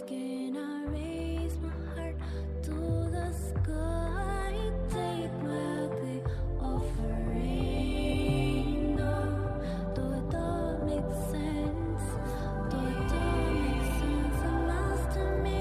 Can I raise my heart to the sky? Take my big offering. No, though it don't make sense. Though it don't make sense. A master me.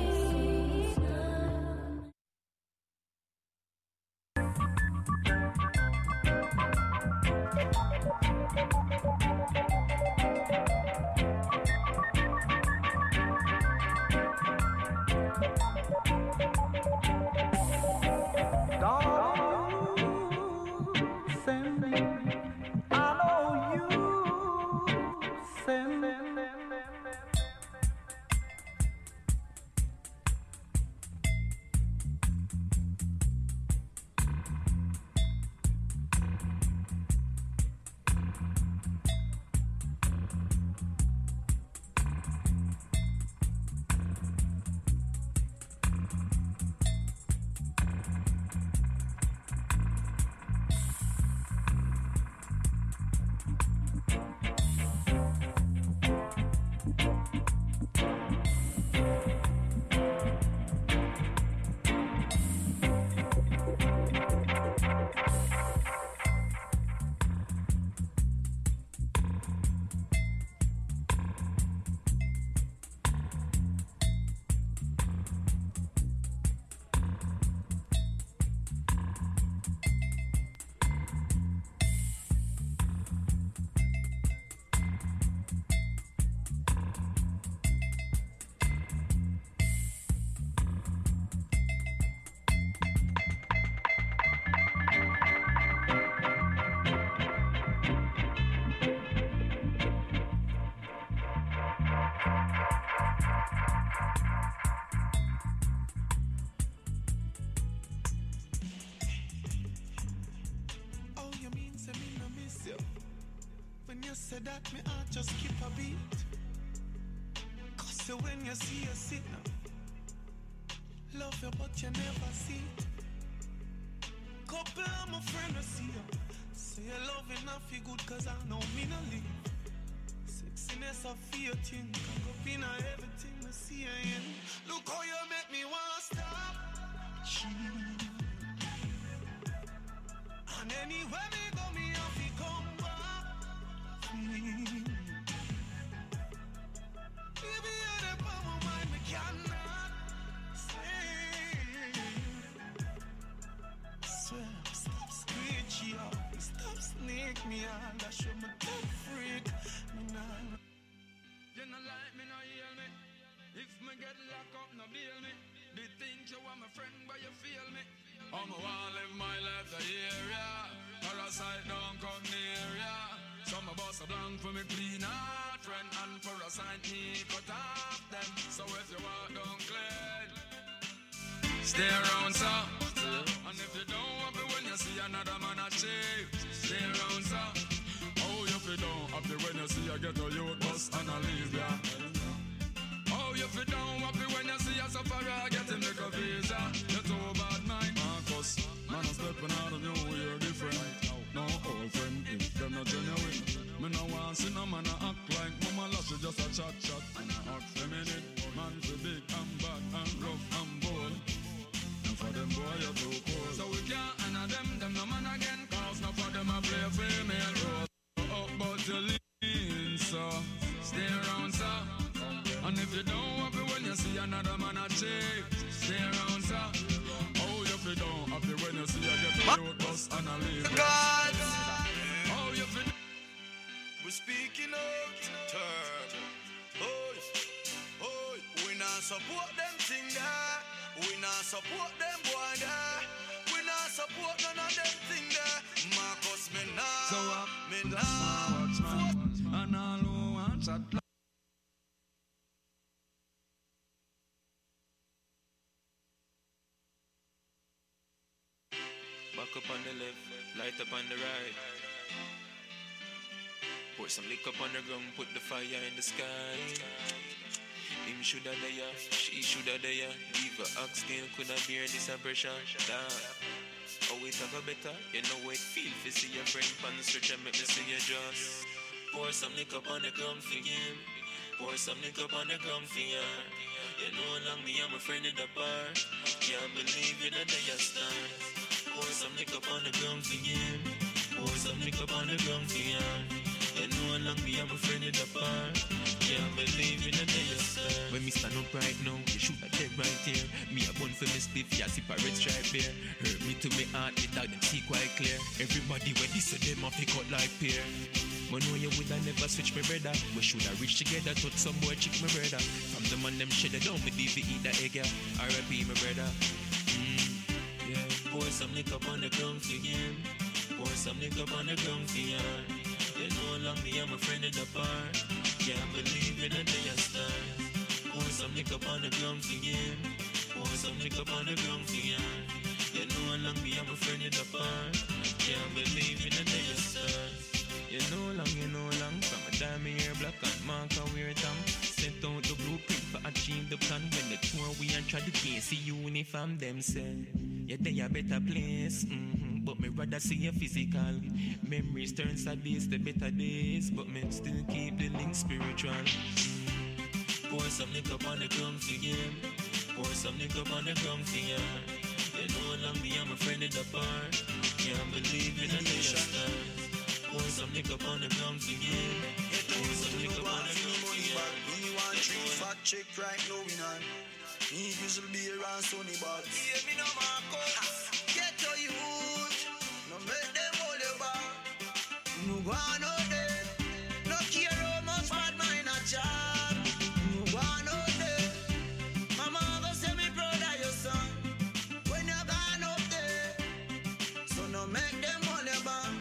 Say that me heart just keep a beat. Cause when you see a signal, love you but you never see it. Couple of my friend I see you. Say you love enough feel good cause I know me no leave. Sexiness I feel thing. Cock up in everything I see you in. Look how you make me want stop. And anywhere me go me have to come back. Baby, you're the power of mine, me cannot swear, stop screeching out, stop snake me out, I show my top freak, me nah. You no like me, no heal me. If me get locked up, no bail me. They think you are my friend, but you feel me. I'm a wanna live my life the area. Parasite don't come near ya. Some of us are blank for me clean heart. Friend and parasite me cut off them. So if you walk down clean, stay around sir. And if you don't happy when you see another man achieve, stay around sir. Oh, if you don't happy when you see a ghetto youth bus and a leave ya. Oh, if you don't happy when you see a sufferer get him make a visa. You're too bad mind Marcus. Man a stepping out of new year different. No old friend, if them not genuine. Me no want see no man a act like mama lash just a chat and a act feminine. Man for big and bad and rough and bold. And for them boy you too cold. So we can't honor them no man again. Cause no for them a play a female role. Up but you lean so stay around sir. And if you don't happy when you see another man achieve, stay around sir. Oh if you don't happy when you see a get a youth bus and a leave. God. Oh if you we're speaking out term. Oh, we not support them thing there. We not support them boy there. We not support none of them thing there. Marcus me nah. So me nah. And all who want chat. Back up on the left, light up on the right. Pour some lick up on the ground, put the fire in the sky. Him shoulda there, she shoulda there. Leave a oxtail, coulda bear this pressure. Oh, it have a better, you know it feel to see your friend pan stretch and make me see your just. Pour some lick up on the ground for him. Pour some liquor on the ground for ya. You know how long me and my friend in the bar. Can't believe it a day of stars. Pour some liquor on the ground for him. Pour some liquor on the ground for ya. You know how long me and my friend in the bar. Can't believe it a day of stars. When me stand up right now, you shoot a dead right here. Me a bun for me spliff, yeah, sip a red stripe beer. Hurt me to me heart, the dog them see quite clear. Everybody when this of them a pick up like pear. But know you woulda never switch me brother. We shoulda reach together, touch some boy chick my brother. From the man them shit, don't believe we eat the egg, yeah. R.I.P. my brother. Yeah. Pour some liquor on the ground for him. Pour some liquor on the ground for ya. You know how long me and my friend in the bar. Can't believe in a day of stars. Pour some liquor on the ground for him. Pour some liquor on the ground for ya. You know how long me and my friend in the bar. Can't believe in a day of stars. You know long, from a diamond hair, black and mark and wear tam. Sent out the blueprint for achieve the plan. When the tour we and try to gain, see uniform them say. Yeah, they a better place, but me rather see a physical. Memories turn sad days to better days, but me still keep the link spiritual. Pour some liquor on the ground for him. Pour some liquor on the ground for ya. You know how long me and my friend in the bar. Can't believe in a day of stars. Pour some liquor on the ground for you. Pour some liquor on the ground for you. Me want 3 fat check right now in hand. Me usually be around Sonny Box. Hear me no Marcos. Get to youth. No make them hold you back. No go on out there. No care how much bad mind a job. No go on out there. Mama go say me proud of your son. When you gone up there. So no make them hold you back.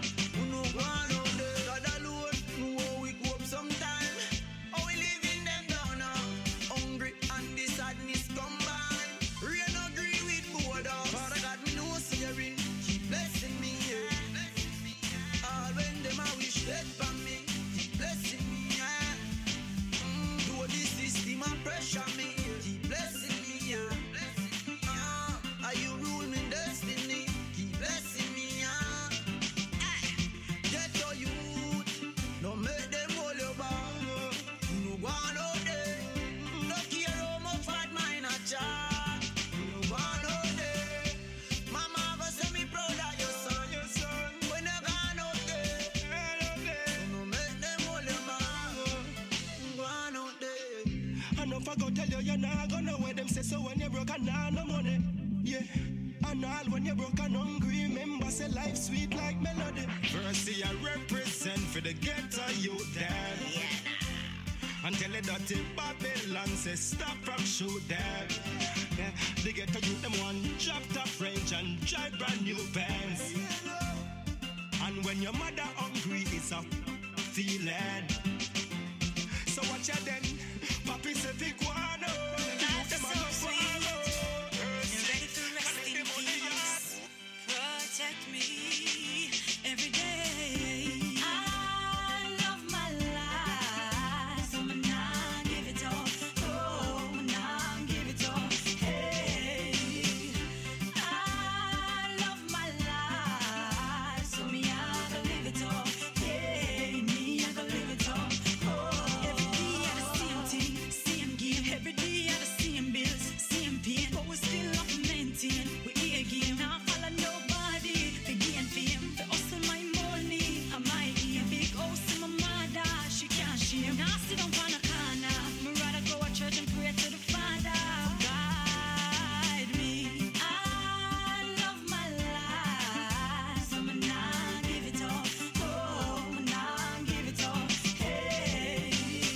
Pressure me, keep blessing me, yeah. Are you rule me destiny? Keep blessing me, yeah. Get your youth, no make them hold you back. No go on out there, no care how much bad mind a chat. No go on out there, mama go say me proud of your son. When you gone out there, no make them hold you back. Go on out there. Enough I go tell you, you're not gonna wear them say so when you're broke and nah, no money. Yeah, and all when you're broke and hungry, remember say life sweet like melody. First I represent for the ghetto youth dad. And tell it that in Babylon say stop from shoot dad. Yeah, the ghetto youth them one chopped up range and drive brand new Benz. And when your mother hungry, it's a feeling. So watch out then. Papi se pick one up. That's so sweet. You're ready to rest in peace. Protect me every day. I love my life, so I'm not give it all. Oh, I'm not give it all. Hey, I love my life, so me I gonna live it all. Hey, me I gonna live it all. Oh, every day I the same thing, same game. Every day I the same bills, same pain, but we still have to maintain. We here again, now follow nobody. The gain fame, the hustle my money. I my aim, big house in my mother, she can't share. Now sit down on a corner, me rather go to church and pray to the Father. Guide me. I love my life, so me nah give it all. Oh, me nah give it all. Hey,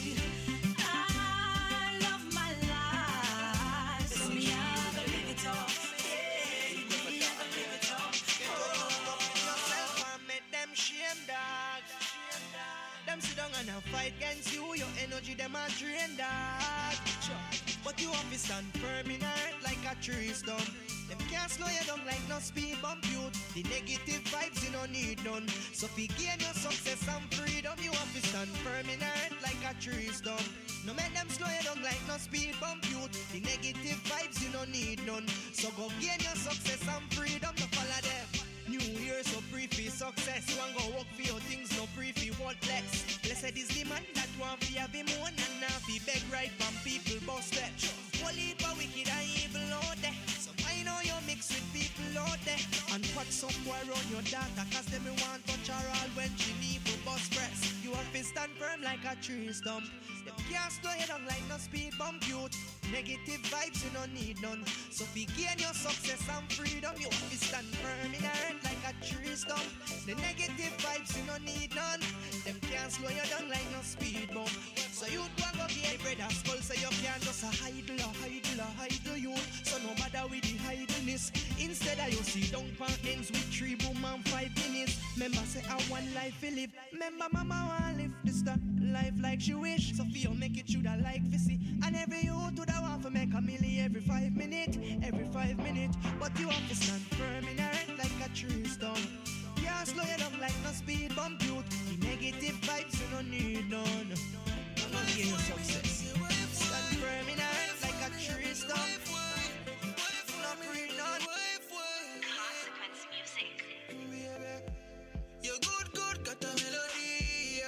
I love my life, so me I gonna live it all. Hey, me I gonna live it all. Yourself and make them shame, dog. Them sit down and a fight against you. Your energy them a drain, dog. But you have to stand firm in earth like a tree stump. Them can't slow you down like no speed bump you. The negative vibes you don't need none. So if you gain your success and freedom, you have to stand firm in earth like a tree stump. No make them slow you down like no speed bump you. The negative vibes you don't need none. So go gain your success and freedom to follow them. New Year so free for success. One go work for your things, no free for what less. Blessed is the man that want fi have him own and now fi beg right from people bust that. Whole heap of wicked and evil out there. So I know you mix with people out there. And put some boy around your daughter, cause them me want touch her all when she leave for bus press. You have to stand firm like a tree stump. Them can't slow you down like no speed bump youth. Negative vibes you don't need none. So if you gain your success and freedom, you have to stand firm in the earth like a tree stump. The negative vibes you don't need none. Them can't slow you down like no speed bump. So you don't go get bread and skull, so you can't just idle you. So no matter with the idleness. Instead of you see down pan ends with 3 boom and 5 minutes. Remember say I one life to live. Remember mama want live this life like she wish. So feel make it should I like to see. And every youth would I want to make a million every 5 minutes. But you have to stand firm in the earth like a tree stump. Can't slow you down like no speed bump youth. The negative vibes you don't need none. Don't gain your success. Stand firm in the earth like a tree stump. Not breathe none. Consequence music. You're good, got a melody.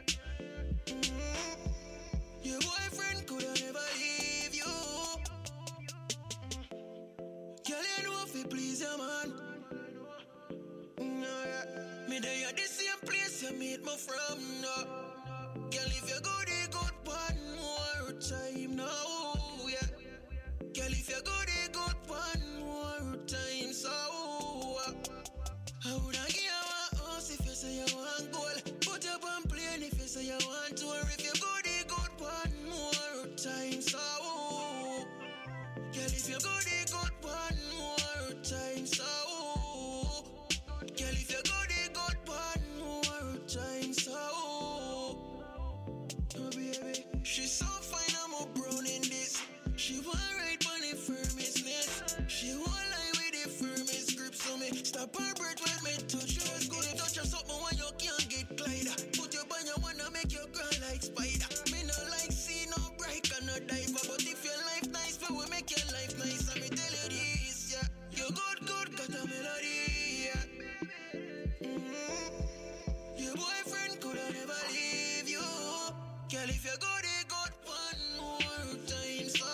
Your boyfriend could have never leave you. Girl, you know if you please your man. Me there at the same place you meet me from. Girl, if you good one more time now. Yeah. Girl, if you good one more time, so I woulda give you a house if you say you want gold. Put up on plane if you say you want tour. If you good one more time, so girl, if you good one more time, so girl, if you good one more time, so oh baby, she's so fine, I'm a brown in this. She want right on the firmest nest. She want lie with the firmest grip. So me stop her breath when me touch her. It's good to touch her something when you can't get glider. Put your band, you wanna make you cry like spider. Me no like see no bright and no diver. But if your life nice, we will make your life nice. And me tell you this, yeah. You good, got a melody, yeah. Your boyfriend coulda never leave you. Girl, if you good one more time, so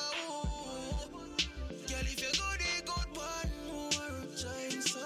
girl, if you good one more time, so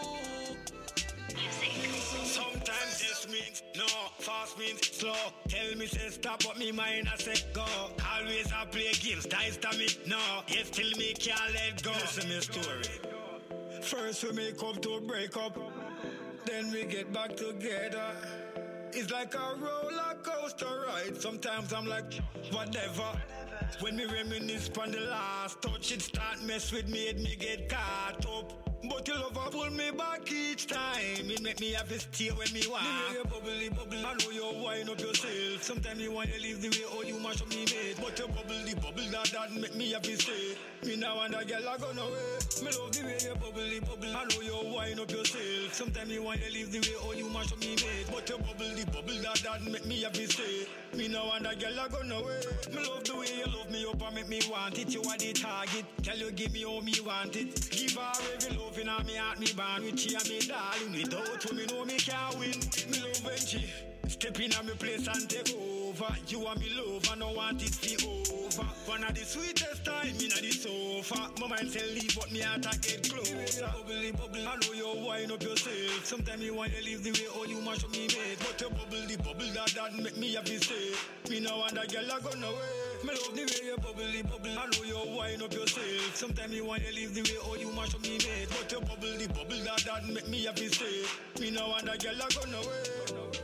sometimes yes means no, fast means slow. Tell me say stop, but me mind I say go. Always I play games, dice to me, no. Yes, till me can't let go. Listen me story. First we make up to break up, then we get back together. It's like a roller coaster ride. Sometimes I'm like, whatever. When me reminisce on the last touch, it start mess with me, it me get caught up. But your lover pull me back each time. It make me have to stay when me want. You bubble, I know you wind up yourself. Sometimes you want to leave the way all you mash up me mate. But you bubble, that make me have to stay. Me now and a girl I gone away. Me love the way you bubble, I know you wind up yourself. Sometimes you want to leave the way all you mash up me mate. But you bubble, that make me have to stay. Me now and a girl I gone away. Me love the way you love me up and make me want it. You are the target. Tell you give me all me want it. Give her every love in me heart, me born with you and me darling. Without you, me know me can't win. Me love when she step in at me place and take over. You and me love and I want it to be over. One of the sweetest time in the sofa. My mind say leave but me heart I get closer. Bubble, I know you wind up yourself. Sometimes you want to leave the way all you mash up me mate. But you bubble, that make me have to stay. Me now and a girl I gone away. Me love the way you bubble, I know you wind up yourself. Sometimes you want to leave the way all you mash up me mate. But you bubble, that make me have to stay. Me now and a girl I gone away.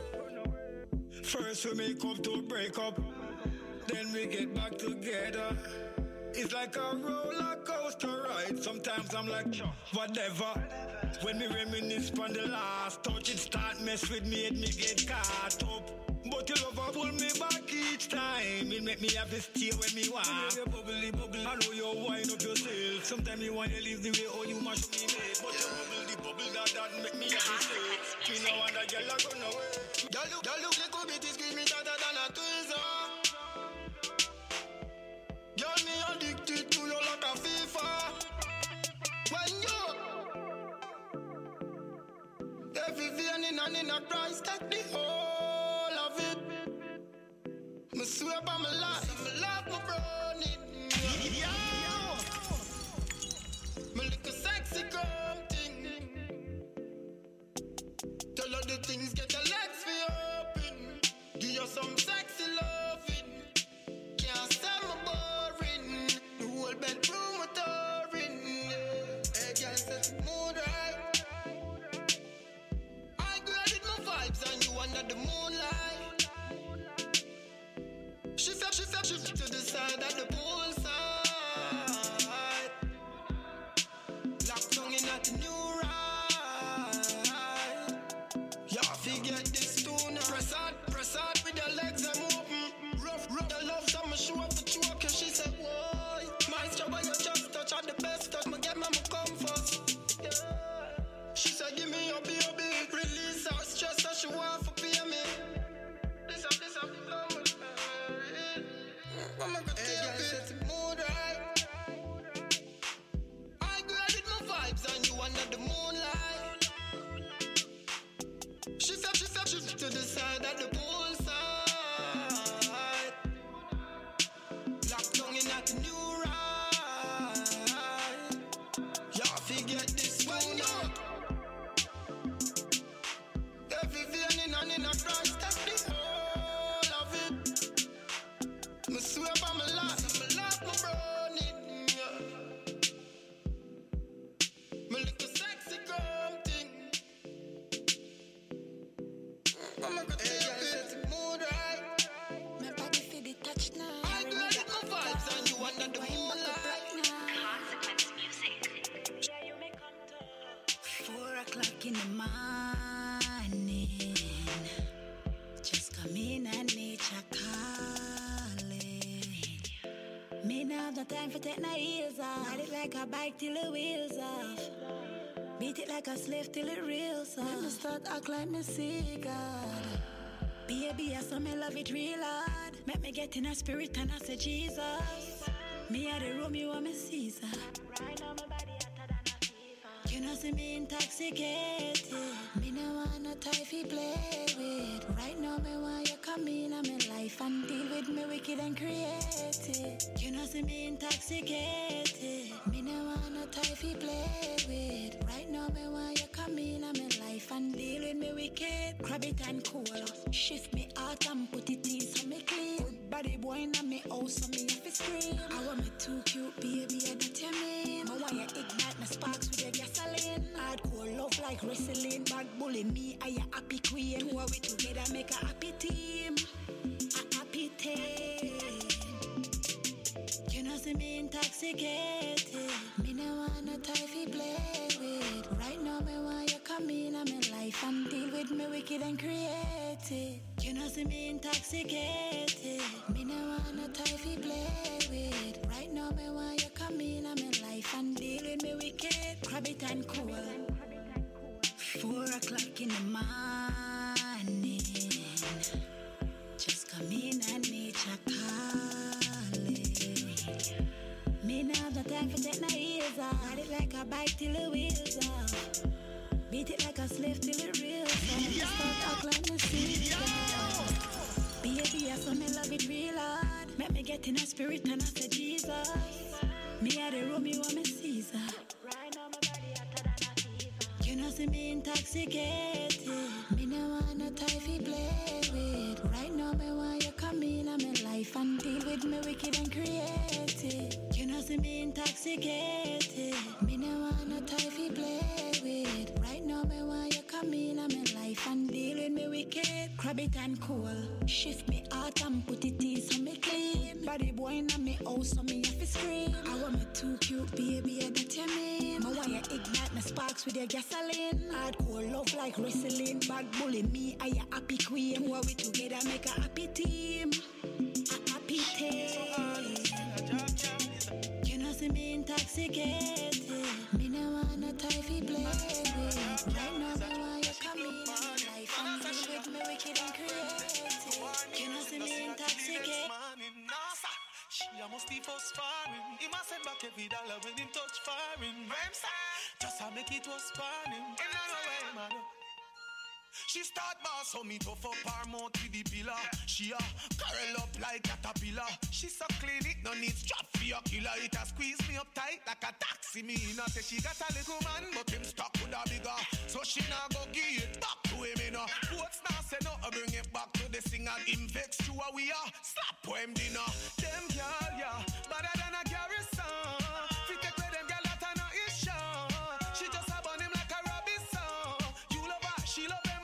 First we make up to break up, then we get back together. It's like a roller coaster ride. Sometimes I'm like, whatever. When me reminisce on the last touch, it start mess with me, it me get caught up. But your lover pull me back each time. It make me have to stay when me want. You bubble, I know you wind up yourself. Sometimes you want to leave the way all you mash up me mate. But you bubble, that make me have to stay. Me now and a girl I gone away. Girl look like a bit is screaming better than a tweezer. Girl, me addicted to you like a FIFA. When you a Christ, take the whole of it. Me swear by my life, my love, my running. Yo, me look a sexy come thing. Tell her the things get her legs for open. Give you some sexy loving. Can't stand my boring. The whole bedroom with touring. Hey, girl, set the mood right. I graded my vibes and you under the moonlight. She said, shift to the side of the poolside. Locked tongue in at the new ride. Y'all forget this tune. Press out with your legs and open. Rough, the love summer show up the choke. And she said, why? My job when you just touch on the best touch. Me get mama come first. Yeah. She said, give me your baby. Release her stress so she want to pay me. This up, come with me. I'm gonna hey, girl, set the mood right. I graded my vibes and you under the moonlight. She said, shift to the side of the poolside. Locked tongue in at the new ride. Y'all forget this one now. Every vein in a Christ, take the whole of it. Me swear by my life, my love, my running. Me look a sexy come thing. I'm gonna hey, girl, set the mood right. My body feel the touch now. I graded my vibes and you under the moonlight. Consequence music. 4 o'clock in the morning. Just come in and nature calling. Me now have no time for take my heels off. Ride it like a bike till the wheels off. Beat it like a slave till it reels off. Let me start act like me see God. Baby, I saw me love it real hard. Make me get in a spirit and I say Jesus. Me a the Romeo and me Caesar. Right now my body hotter than a fever. You know see me intoxicated. Me no want no tie fi play with. Right now me want you come in on my life and deal with me wicked and creative. You know see me intoxicated. Me no want no tie fi play with. Right now me want you come in on my life and deal with me wicked. Grab it and cool. Shift me out and put it in so me clean. Good body boy in me house so me have to scream. I want me too cute baby I don't you mean. I want you ignite my sparks with your gasoline. Hardcore love like wrestling. Bad bully me I a happy queen. Two of we together make a happy team. A happy team. You know see me intoxicated. Me no want no tie fi play with. Right now me want you come in on my life and deal with me wicked and creative. You know see me intoxicated. Me no want no tie fi play with. Right now me want you come in on my life and deal with me wicked. Grab it and cool. 4 o'clock in the morning. Just come in and nature calling. Me now have no time for take my heels off. Ride it like a bike till the wheels off. Beat it like a slave till it reels off. Start act like me see God. Baby, I saw me love it real hard. Make me get in a spirit and I say Jesus. Me a the Romeo and me Caesar. Right now my body hotter than a fever. You know see me intoxicated. Me no want no tie fi play with. Right now me want you come in on my life and deal with me wicked and creative. You know see me intoxicated. Me no want no tie fi play with. Right now me want you come in on my life and deal with me wicked. Grab it and cool. Shift me out and put it in so me clean. Body boy in me house so me have to scream. I want me too cute baby I don't you mean. I want you ignite my sparks with your gasoline. Hardcore love like wrestling. Bad bully me I a happy queen. Two of we together make a happy team. A happy team. You know see me intoxicated. Me no want no tie fi play with. Right now me want you come in on my life and deal with me wicked and creative. You know see me intoxicated. She must be for sparring. He must send back every dollar when him touch foreign. Just to make it was sparring. In another way, man. She start boss, so me tough up her mouth with the pillar. She curl up like caterpillar. She so clean it, no need strap for your killer. It a squeeze me up tight like a taxi. Me no say she got a little man, but him stuck with a bigger. So she now go give it back to him, you know. What's now say no, I bring it back to the singer. Him vex to a we are, slap for him dinner. Them girl, yeah, better than a garrison. Fi take with them girl that I know is sure. She just a burn him like a Robinson. You love her, she love him.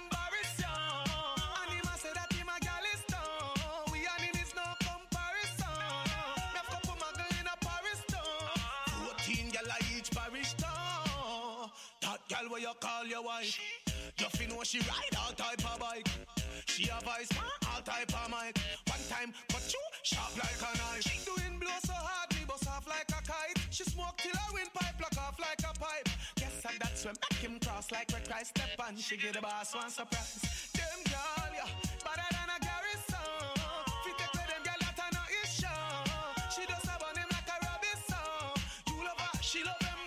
Girl, what you call your wife? You fi know she ride all type of bike. She a vice, all type of mic. One time, cut you, sharp like a knife. She doing blow so hard, me bust off like a kite. She smoke till her windpipe block off like a pipe. Guess that's when back him cross like where Christ step on. She give the boss one surprise. Them girl, yeah, better than a garrison. Fi take with them girl that I know is sure. She does have on him like a Robinson. You love her, she love him.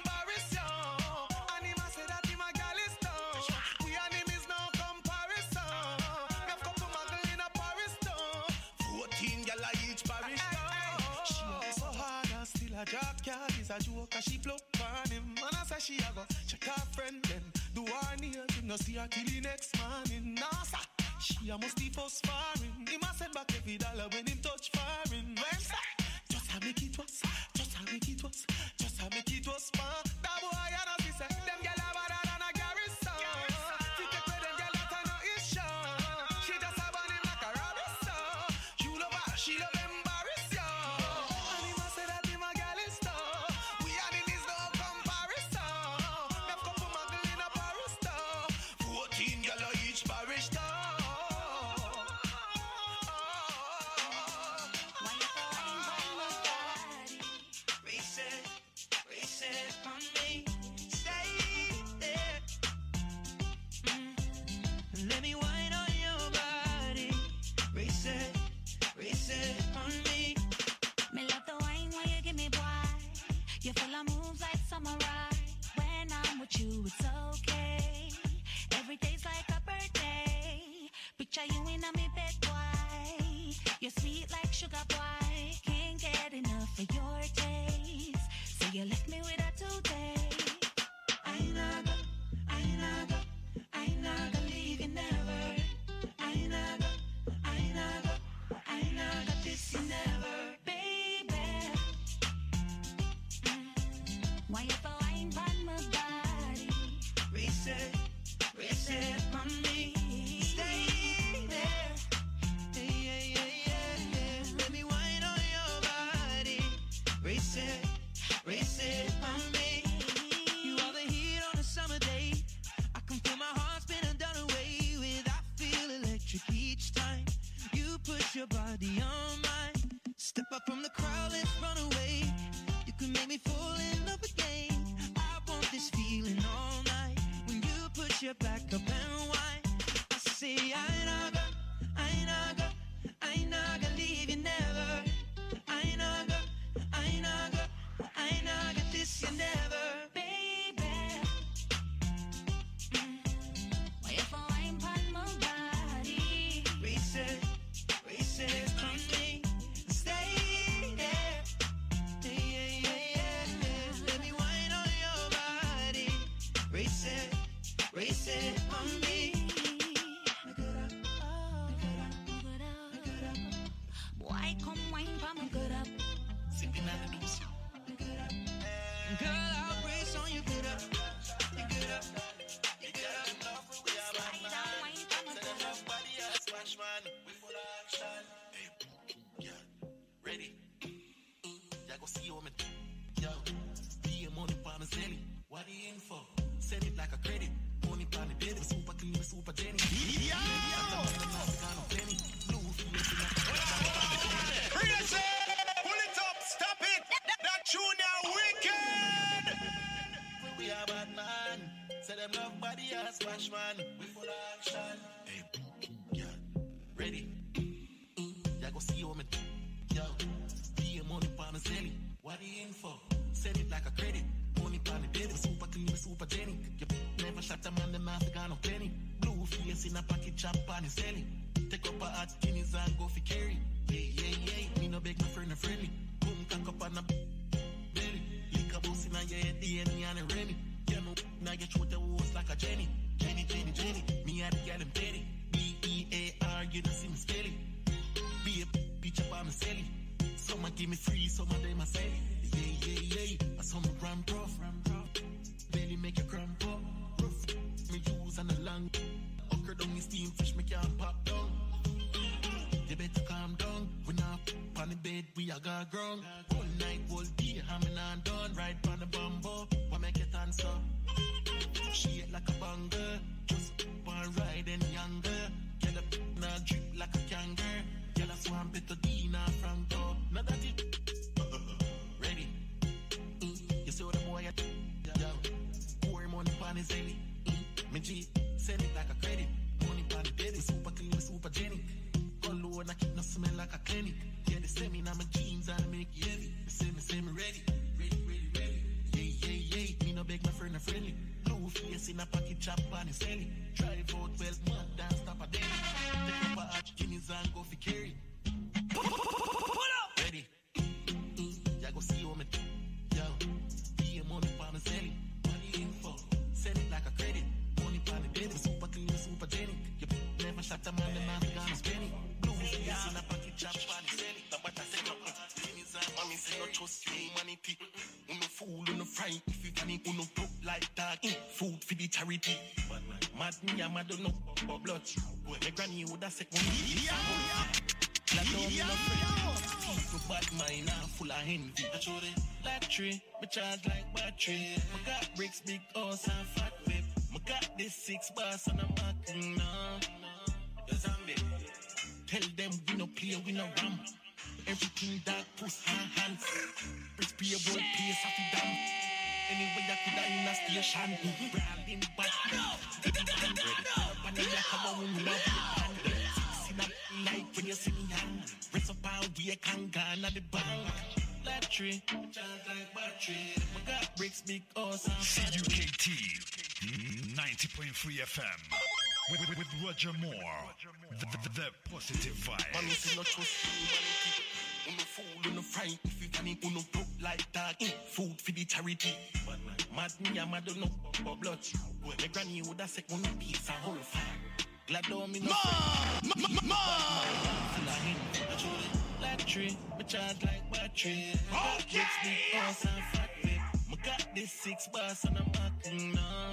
Jackyard is a joke, she flop on him. And I say she a go check her friend then do her nails, him no see her till the next morning. Nah, sir, she a must be for sparring. Him a send back every dollar when him touch foreign. Well, sir, just a make it was, just a make it was, just a make it was fun. That boy I know she say, them gyal are better than a garrison. She take with them gyal that I know is sure. She just a burn him like a Robinson. You love her, she love him. You feel I move like samurai. When I'm with you, it's okay. Every day's like a birthday. Picture you in a me bed, boy. You're sweet like sugar, boy. Can't get enough of your taste. So you left me with a today. I naga leave you never. I naga this you never. Why you so ain't on my body? Reset on me. Stay there. Yeah. Let me whine on your body. Reset on me. You are the heat on a summer day. I can feel my heart spinning down away with. I feel electric each time you put your body on mine. Step up from the crowd, let's run away. You can make me fall in love again. I want this feeling all night. When you put your back up and whine, I say I naga leave you never. I naga this you never, baby. Why you so ain't on my body? Reset on me. Stay there. Let me whine on your body. Reset on me. Boy, come wine for me good up. Sipping on the deuce. Girl, I'll brace on you good up. You good up. Slide down, wine for me good up. Smash man, we full action. Hey, yeah, ready? Yeah, go see you, man. Yo, be a money for me, Zelly. What are you in for? Send it like a credit. Money for me, baby. Super clean, super Jenny. Yo! Crazy! Pull it up, stop it! That junior wicked! We are bad man. Say them love body as smash man. We full action. Hey, yeah, ready? Yeah, go see you, man. Yo, be a money for me, Zelly. What are you in for? Send it like a credit. Money for me, baby. Super clean, super Jenny. You never shot a man, the master got no penny. Blue Blue face in a pocket chop on his belly. Take up a hot guineas and go for carry. Yeah. Me no beg my friend a friendly. Boom, cock up on a belly. Lick a boss in a your head, DNA and a Remy. You know, now you throw the walls like a Jenny. Jenny. Me and the gal and Betty. B-E-A-R, you don't see me spelling. Be a bitch up on my celly. Some give me free, some of them I sell it. Yeah. Some gram prof. Belly make you cramp up. Rough. Me use on the long. Okra down the steam fish, me can't pop down. You better calm down. We not on the bed, we are got ground. All night, all day, hamming and done. Right on the bamboo, what make it answer? She ain't like a banger. Just one ride and younger. Get up, now drip like a kangaroo. Get a swamp it to Dina Franco. Now that it ready. You see what the boy at? Yo, pour money on his belly. Me G, send it like a credit. Money on the belly. Super clean, super Jenny. Go low and I keep no smell like a clinic. Yeah, they send me now my jeans and I make it heavy. They say me ready. Yeah. Me no beg my friend a friendly. Blue face in a pocket chop on his belly. Drive out well, mud dance, stop a daily. Take up a hot guineas and go for carry. Pull up! Ready. Ya go see me. Yo, be a money on my belly. Money info, send it like a credit. Money on the belly, super clean, super Jenny. You never shot a man, the man gone spending. Blue face in a pocket chop on his belly. Now what I say, no, mommy say no trust you, humanity. Uno fool, uno fright, if you can, uno broke like that. Food for the charity. Mad me, I'm mad, no, but blood. My granny would have said, people bad mind are full of envy. Like tree, me charge like battery. My got bricks, big house and fat whip. My got this 6 bars and I'm acting now. Tell them we no play, we no ram. Everything that push hands. Press be a world place of the dam. Anyway, I could have in a station. Branding back. Like when you see me hang. Rest up and we can go at the bank. Like tree, charge like battery. My got bricks, big house and CUKT 90.3 FM with Roger Moore. The positive vibe. Man, you see no trust humanity. Uno fool, uno fright. If you can, uno broke like that. Food for the charity. Mad me, I'm mad, no, but blood. My granny would have said, one piece, a whole fire. Glad don't me no like tree, me charge like battery. Okay. House and fat whip. Me got this 6 bars and I'm acting now.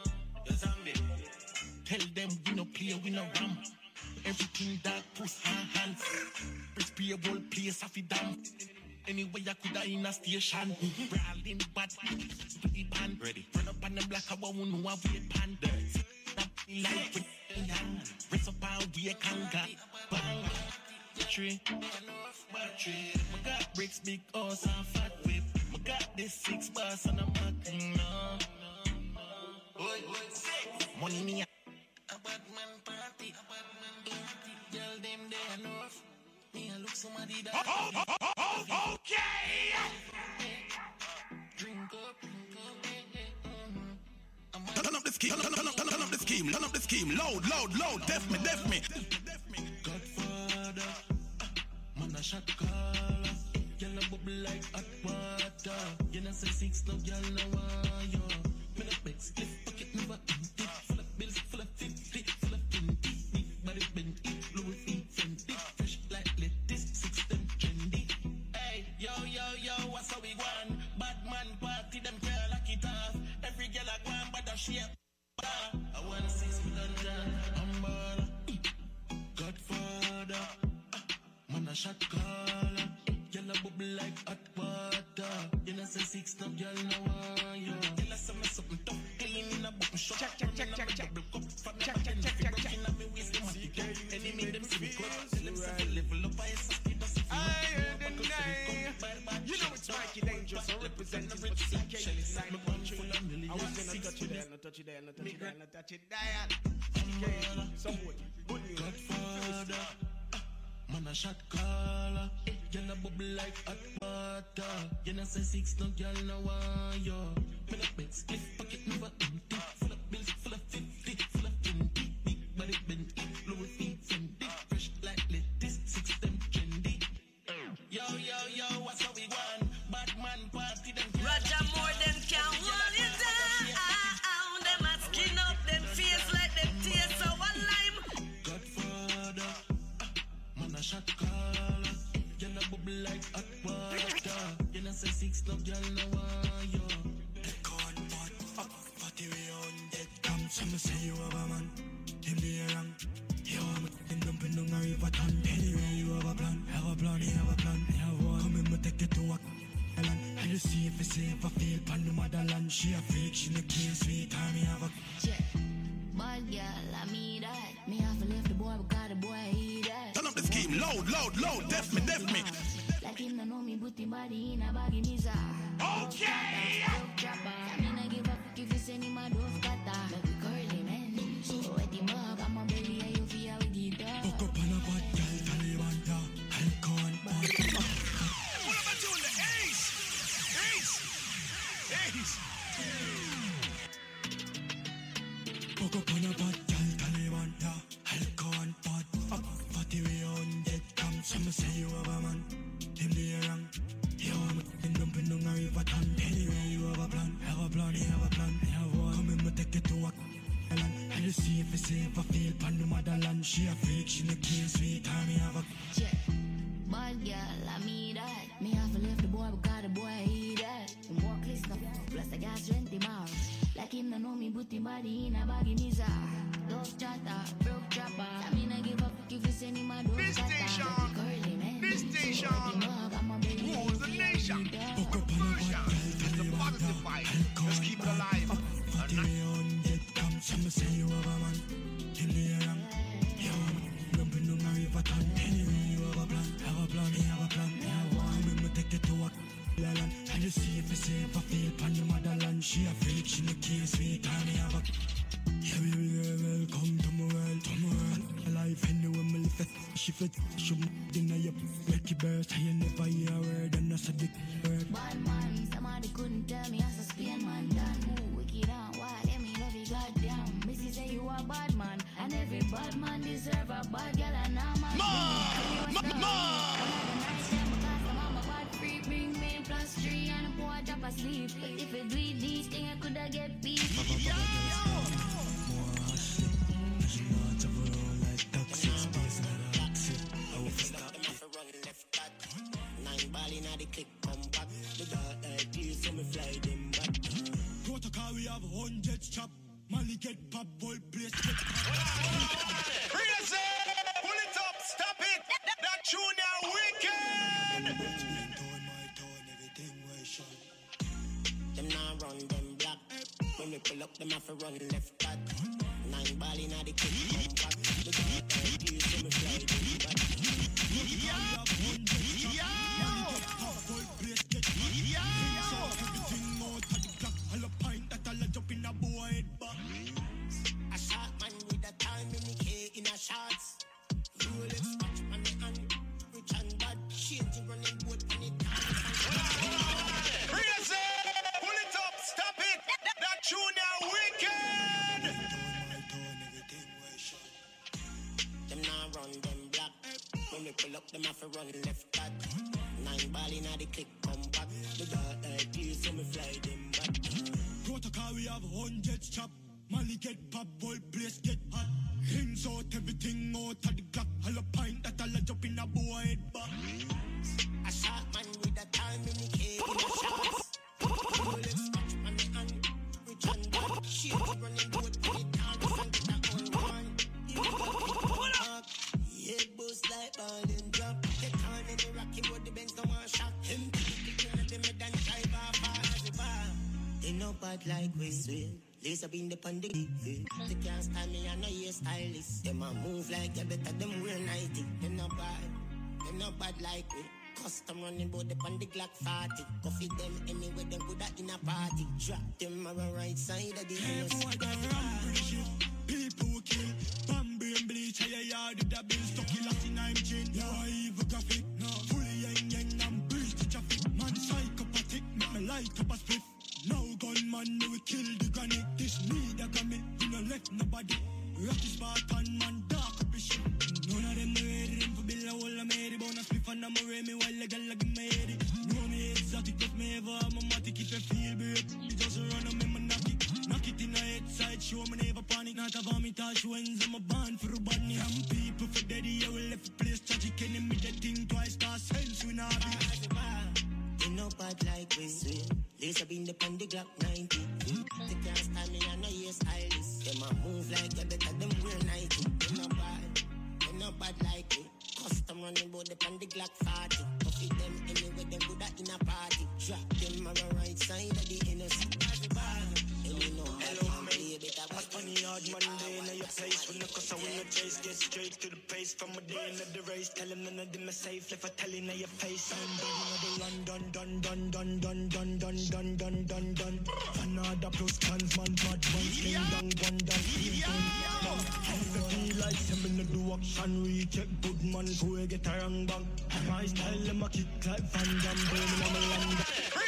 Tell them we no play, we no ram. Everything that push hands. Press be a whole place of the dam. Anyway, I could have in a station. Brawling bad, the pan ready. Run up on the black, I won't know how we pan. Like with young, rest up and we can get bang. Tree, battery. I got bricks, big house and fat whip. I got this 6 bars and I'm acting now. Money me a bad man party. Girl them there enough. Me I look somebody that. Okay. Drink up. Turn up the scheme, turn up the scheme, loud, def me. Godfather, man a shot caller, girl a bubble like hot water. You know say 6 no girl no wire. Me no beg split pocket never empty, full of bills, full of 50, full of 20. Big body bend it, Louis feet Fendi, fresh like lettuce, 6 them trendy. Hey, yo, what's how we want? Bad man party, them girl lock it off. Every girl a go and bad a shape. I wanna see some dungeon, I'm bad. Godfather, man a shot caller. Girl a bubble like hot water. You know say 6 no girl no wire. Tell us something tough, clean in a button shot. Check. Enemy them see me close. Tell them say level up, I you know it's Mikey Dangerous, so representing for CK. I was gonna touch it there, no touch it there. Okay, somewhat. Godfather, man a shot caller. Girl a bubble like hot water. You know say 6 no girl no wire. Me no beg split pocket never empty. Full of bills, full of 50, full of 20. Big no girl no want you. Con pot, 40 way on dead. Come, some say you have a man. Him the wrong. Yo, I'm dumping on a river ton. Anyway, you have a plan. Have a plan, you have a plan. You have one. Come in, me take it to a island. I just see if I feel pan the motherland. She a freak, she no care, sweet time, me have a check. Bad girl, I mean that. Me have to left the boy because the boy he that. Turn up the scheme, loud, def me. Like him no know me, put him body in a baggy misa. Okay! I mean I give a fuck if you send him a dove cutter. Make it curly, man. So wet him up, I'm a belly and you feel with the dog. Fuck up on a bad girl, Taliban, da. Icon, bad. What am I doing? The ace! Fuck up on a bad girl, Taliban, da. Icon, bad. 40 way on dead. Come, some say you have a man. Him the wrong. Yo, I'm dumping on a river ton. Anyway, you have a plan. Have a plan, you have a plan. You have one. Come in, me take it to a island. I just see if I feel pan the motherland. She a freak, she no care, sweet time, me have a check. Bad girl, I mean that. Me have to left the boy because the boy he that. Him walk list now, plus the gas 20 miles. Like him no know me, put him body in a baggy misa. Dove chatter, broke trapper. I mean I give a fuck if you send him a dove This cutter. station. Curly, man. This station. Rules the nation. Version. It's the positive vibe. Just keep it alive. Some say you have a man. Him the wrong. Yo, dumping on a river ton. Anyway, you have a plan. Have a plan, you have a plan. You have one. Me take it to a island. I just see if I feel pan the motherland. She a freak, she no care, sweet time, me have a yeah, baby girl, welcome to my world. Alive anyway, me live it. She fit, she deny you. Make it burst, I never hear a word, and that's a big word. Bad man, somebody couldn't tell me as a Spain man done. Ooh, wicked and wild, let me love you, goddamn. Missy say you a bad man, and every bad man deserve a bad girl and a man. Free, bring me +3 and a poor drop asleep. But if you do it, these things I coulda get beat. Protocol, we have 100 chop. Molly get pop, boy, place get Raise it! Pull it up! Stop it! That tune now wicked! Them now run them black. When we pull up, them have to run left back. 9 ball in the kick, come back. The dog that you see me fly them back. A shot man with a time in the K in a shots. Rolex watch on the hand. Rich and bad. Change running boat on it. Raise it! Pull it up! Stop it! That tune now wicked! Them now run them black. When we pull up, them have to run left back. 9 ball in the click, come back. The dog that you see me fly them back. Protocol, we have 100 chop. Molly get pop, boy, place get hot. Hands out, everything out of the clock. All a pint that all a jump in a boy head back. A shot man with a time in the K in a shots. Rolex watch on the hand. Rich and bad. Shit running boat on the town. And get that one one. You got pick up. Head boost like ball and drop. Get on in the rocky road, the Benz don't want shot. Him kicking at the mid and drive off as the bar. They know bad like we swim. Lace up in the pandemic. They can't stand me, I know you're stylist. Them a move like you better, them wear 90. Them not bad like we. Custom running bout the pandemic Glock 40. Coffee them anyway, them good at in a party. Drop them on the right side of the house. People kill. Bambi and bleach, I yard with the bill stuck in Latin I'm chin. You are evil graphic. Fully yang and breach the traffic. Man psychopathic, make me light up a spliff. Now gunman, me we kill the granny. This need a gummy, you no left nobody. Rocky Spartan, man, dark up the shit. None of them ready, them for bill a whole of Mary. Bonus spliff and I'm a me while the girl like me heady. Know me exotic, but me ever have my matic. If you feel brave, you just run on me, man, knock it. Knock it in the head side, show me never panic. Not a vomit, I show ends, I'm a band for a bunny. I'm people for daddy, I will left the place tragic. Enemy the thing twice, cause sense we not be. They know bad like like we. Laser beam the pan the Glock 90. They can't stand me on a year stylist. Them a move like you better them wear Nike. They not bad like me. Custom running bout the pan the Glock 40. Coffee them anyway them do that in a party. Drop them on the right side of the innocent. Hello, mate. What's funny hard Monday in your place? When the cuss I win the chase, get straight to the pace. From a day into the race, tell them none of them are safe. Left a telling in your face. I'm done. Another plus clansman, bad man, skin down, one down, feel like them in the action. We check good man, so we get a wrong bang. My style, them a kick like Van Damme, burning on my land.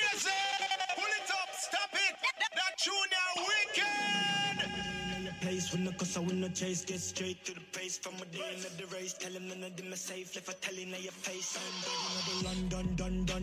Junior Wicked! Place when the cuss I win the chase, get straight to the pace. From a day into the race, tell them none of them are safe. Left a telling in your face. I'm done.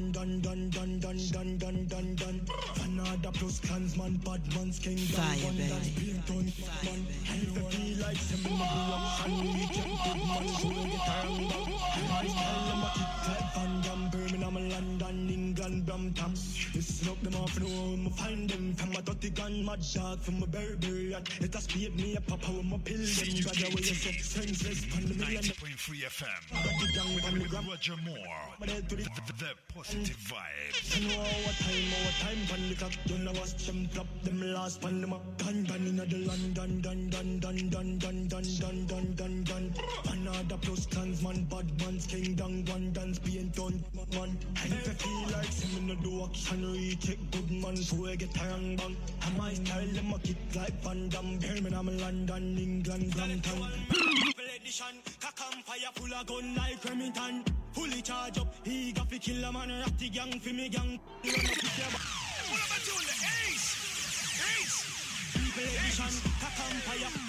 Another plus clansman, bad man's king down. One dance, being done, man. And if I feel like some in the action, we get good man, so we get around back. I tell them I kick like Van Damme, Birmingham, London, England, Brampton. Listen up them off and home, find them from a dirty gun, mad dog from a Burberry. Let us beat me a papa with my pill. Them got away as a senseless pan the million. 90.3 FM with Roger Moore. The positive vibes. I know our time, pan the clock. You know what's them flop, them last pan them up. Done in the London, done. Another plus clansman, bad man's king down, one dance being done, man. And if I feel like some in the action, recheck good man, so we get a wrong bang. And my style, them a kick like Van Damme, Birmingham, London, England, Brampton. Edition, Kakam fire full of gun like Remington. Fully charge up, he got to kill a man, ratty gang for me gang. You wanna pick your back. What am I doing? The Ace! People edition, Kakam fire.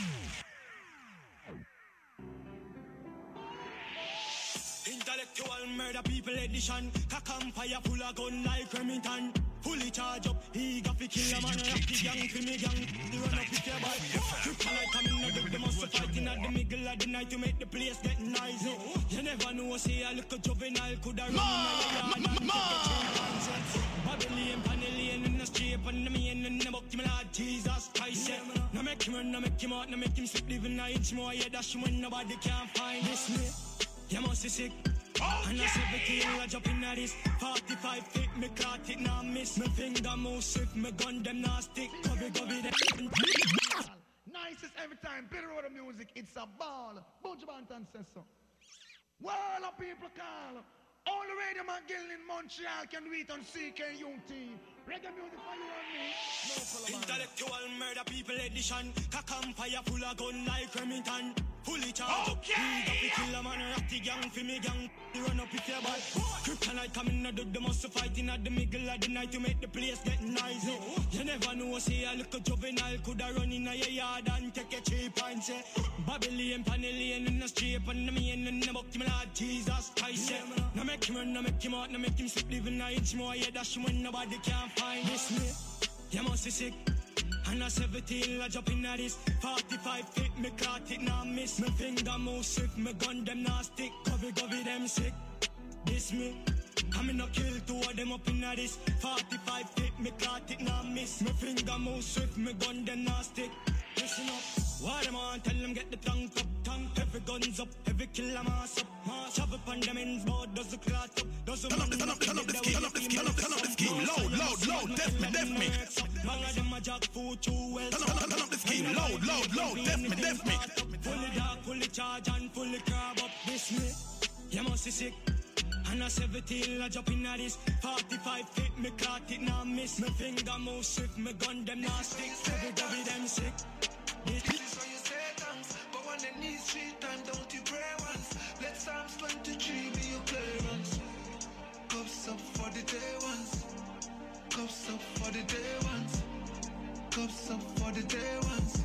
Intellectual murder people edition. Kakam fire full of gun like Remington. Fully charge up, he got to kill a man, ratty gang for me gang. You run up with your bike. Kryptonite coming out, they must fight in at the middle of the night to make the place get noisy. You never know, say a little juvenile coulda run in a yard and take a chance. Babylon, Panellian in the street, and the main in the book, my Lord Jesus Christ. Now make him run, now make him out, now make him sleep, living an inch more, yeah, that's when nobody can find this me. You must be sick. And I said the king, I jump in at this 45 feet, me caught it, now miss. Me finger move swift, me gun them now stick. Covey, them. Nicest every time, better with the music, it's a ball. Bunch of Bantan says so. Well, of people call. All the radio man getting in Montreal can do it on CKUT. Reggae music for you and me. No intellectual murder people edition. Kakam fire full of gun like Remington. Fully charged up, he got to kill a man, ratty gang for me gang. You run up with your bike. Kryptonite coming out of the must fighting at the middle of the night to make the place get noisy. You never know, say a little juvenile coulda run in a yard and take a cheap and say Babylon, Panellian in the street, and the main in the book, my Lord Jesus Christ. Now make him run, now make him out, now make him sleep, living an inch more, yeah, that's when nobody can find this me. You must be sick. And a 17, I jump in at this 45 feet, me caught it, now miss. Me finger move swift, me gun them now stick. Covey, them sick. This me. I'm in a kill two of them up in at this 45 feet, me caught it, now miss. Me finger move swift, me gun them now stick. Listen up. What them on, tell them get the tongue up. Every guns up, every killer mass up. Shove up on them ends, board does the clot up. Does the turn up the scheme, loud, def me. Bang of them a jack food too well. Turn up the scheme, loud, def me. Fully dark, fully charge and fully crab up this me. You must be sick. And a 17, I jump in at this 45 feet, me caught it, now miss. Me finger move swift, me gun them now stick. Every them sick. This is how you say thanks, but when they need street time, don't you pray once. Let Psalms 23 be your clearance. Cups up for the day ones. Cups up for the day ones. Cups up for the day ones.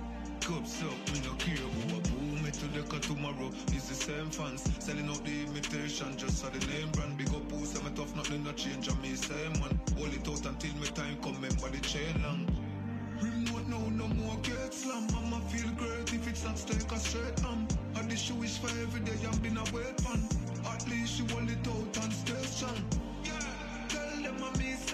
Cups up, we no care who a boom it to the cut tomorrow. It's the same fans, selling out the imitation just for the name brand. Big up who say me tough, nothing no change on me same one. Hold it out until me time come, remember the chain long. Remote now, no more get slam. I'ma feel great if it's not steak or straight ham. And the shoe is for every day and been a wait pan. At least she hold it out and stay strong. Yeah, tell them I miss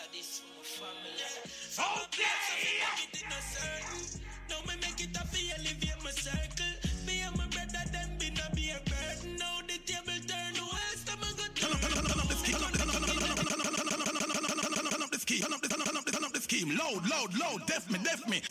of this for my family. Okay! Make it in a circle. Now me make it a feel elevate my circle. Me and my brother them be no be a burden. Now the table turn west, I'm a good turn up the scheme. Turn up the scheme. Loud. Def me.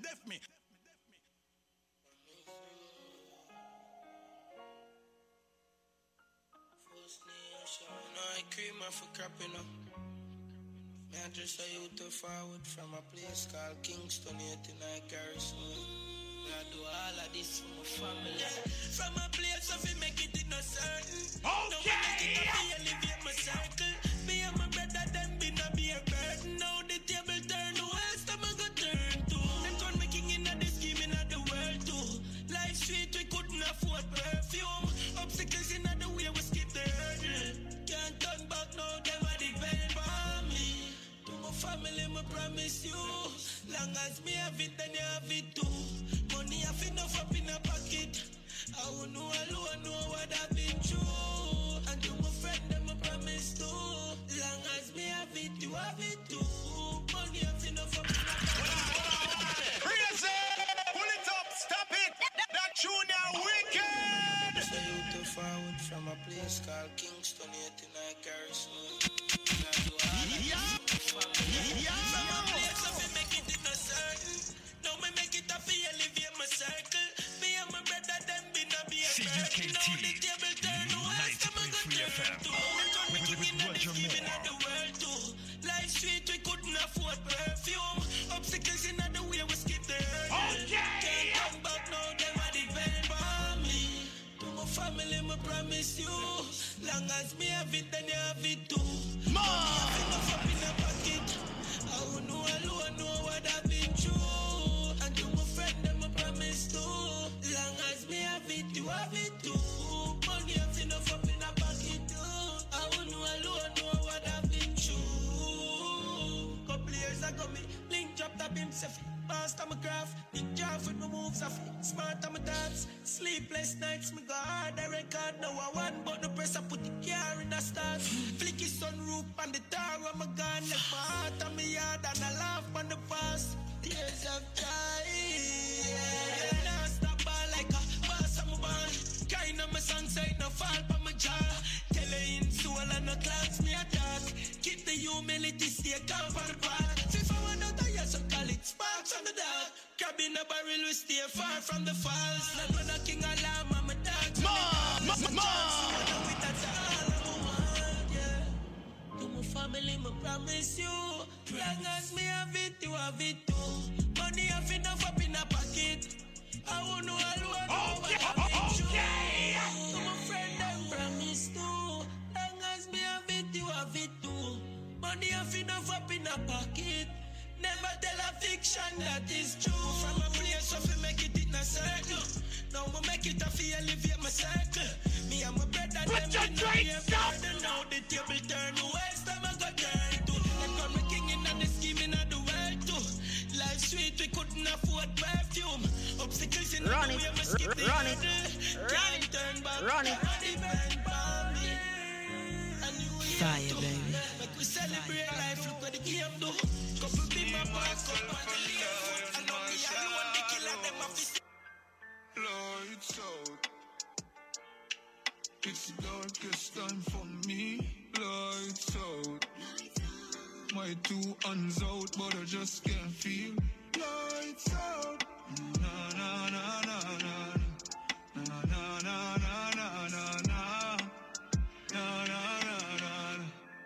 I cream off a crap, you know. Me I just a youth to forward from a place called Kingston, 89 Garrison. I do all of this for my family. From a place of it make it in a certain. Okay! Now me make it a feel elevate my circle. Me and my brother them be no be a burden. Now the table turn west, I'm a go turn to. Them turn me king in the scheme in the world too. Life sweet, we couldn't afford perfume. Obstacles in the way, we skip the hurdle. Can't turn back now, them a depend on me. To my family, me promise you. Long as me have it, then you have it too. Money have enough up in a pocket. I won't know alone, know what I've been through. And to my friend, them I promise too. Long as me have it, you have it too. Money have enough up in a pocket. Crazy! Pull it up, stop it! That tune now wicked! So you to forward from a place called Kingston, 89 Garrison. From a place of it make it in a certain. Now me make it a feel elevate my circle. Me and my brother them be no be a burden. Now the table turn west, I'm a good turn too. Them turn me king in the scheme in the world too. Life sweet, we couldn't afford perfume. Obstacles in the way, we skip the hurdle. Can't come back now, them a depend on me. To my family, me promise you. Long as me have it, then you have it too. Money have enough up in the pocket. I won't know alone, know what I've been through. And to my friend, them I promise too. Long as me have it, you have it too. Money have enough up in the pocket too. I won't know alone, know what I've been through. Couple years ago, me link dropped up himself. Master my craft, big job with my moves off. Smart on my dance, sleepless nights, me go hard. I record now I want, but the press I put the car in the start. Flicky sunroof on the tar when my gun left my heart on me yard and I laugh on the past. Years of time, yeah. Now stop by like a boss on my band. Kind of my song say no fall on my jaw. Tell her in soul and no clouds me attack. Keep the humility, stay calm on the path. If I want to die, so call it sparks on the dark. Crab in a barrel, we stay far from the falls. Not when a king alarm, I'm a dog. To my family, me promise you. Long as me have it, you have it too. Money have enough up in a pocket. I won't know alone, know what I've been through. To my friend, I promise too. Long as me have it, you have it too. Money have enough up in a pocket. Never tell a fiction that is true. From a place of it make it in a circle. Now we make it a feel elevate my circle. Me and my brother them in the rear burden. Now the table turn west, I'm a go turn to. Them call me king in the scheme in the world too. Life sweet, we couldn't afford perfume. Obstacles in the way, we skip the hurdle. Can't turn back, depend on me. Fire, baby. Make we celebrate life, look what the game do. Couple be my boys, couple on the left. And now me and you want the killer, them off his. Lights out. It's the darkest time for me. Lights out. My two hands out, but I just can't feel. Lights out. Na na na na na. Na na na na na na na. Na na na na.